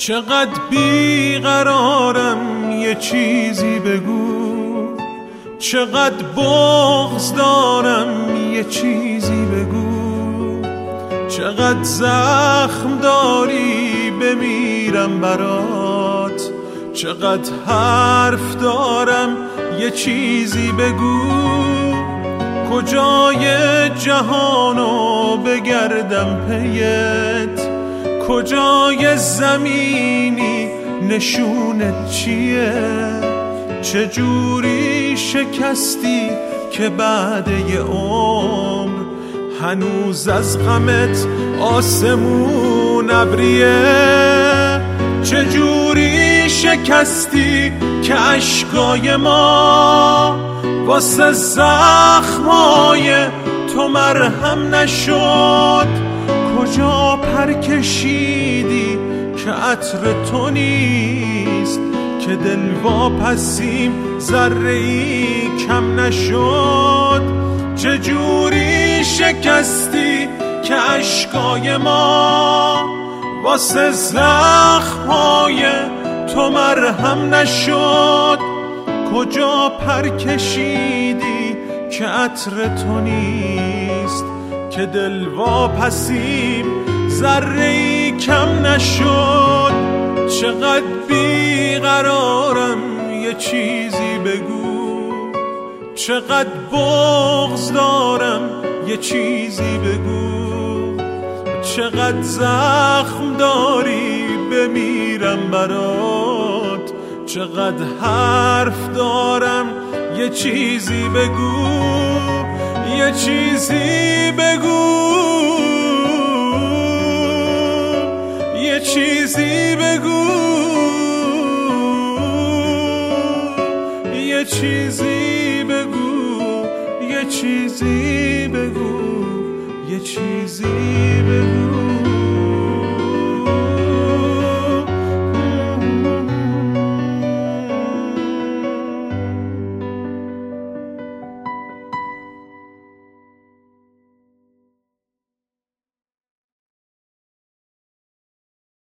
چقدر بیقرارم یه چیزی بگو، چقدر بغض دارم یه چیزی بگو، چقدر زخم داری بمیرم برات، چقدر حرف دارم یه چیزی بگو. کجای جهانو بگردم پیت، کجای زمینی نشونت چیه؟ چجوری شکستی که بعد یه عمر هنوز از غمت آسمون ابریه؟ چجوری شکستی که اشکای ما واسه زخمای تو مرهم نشد؟ کجا پر کشیدی که عطر تو نیست، که دل واپسیم ذره‌ای کم نشد؟ چجوری شکستی که اشکای ما واسه زخمای تو مرهم نشد؟ کجا پر کشیدی که عطر تو نیست، که دل واپسیم ذره‌ای کم نشد؟ چقدر بیقرارم یه چیزی بگو، چقدر بغض دارم یه چیزی بگو، چقدر زخم داری بمیرم برات، چقدر حرف دارم یه چیزی بگو، یه چیزی بگو، یه چیزی بگو، یه چیزی بگو، یه چیزی بگو، یه چیزی بگو.